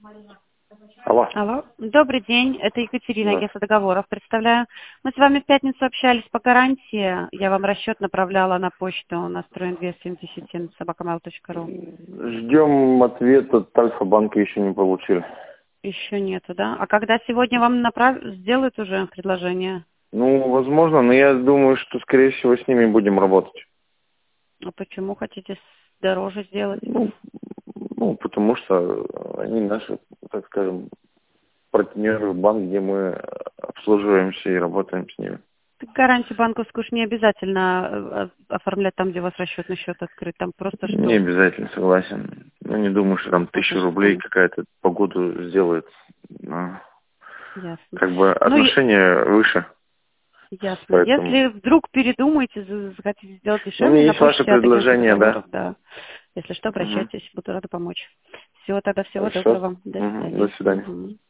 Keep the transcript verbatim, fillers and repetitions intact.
Алло. Алло. Добрый день. Это Екатерина, Да. агентство договоров. Представляю. Мы с вами в пятницу общались по гарантии. Я вам расчет направляла на почту настроен двести семьдесят семь собака mail точка ру. Ждем ответ от Альфа-банка, еще не получили. Еще нету, да? А когда сегодня вам направ... сделают уже предложение? Ну, возможно, но я думаю, что, скорее всего, с ними будем работать. А почему хотите с- дороже сделать? Ну, ну, потому что они наши, так скажем, партнеры, банк, где мы обслуживаемся и работаем с ними. Так гарантию банковскую уж не обязательно э, оформлять там, где у вас расчетный счет открыт. Там просто Не что? обязательно, согласен. Ну, не думаю, что там Просто тысяча что? рублей какая-то погоду сделает. Но, Ясно. как бы Ну, и- отношение выше, ясно. поэтому... Если вдруг передумаете, за- захотите сделать Ну, у дешевле, меня на есть ваше почте от агентства предложение, да? договоров, да. Если что, Угу. обращайтесь, буду рада помочь. Всего тогда, всего Хорошо. доброго. До Угу. До свидания. свидания. Мгм.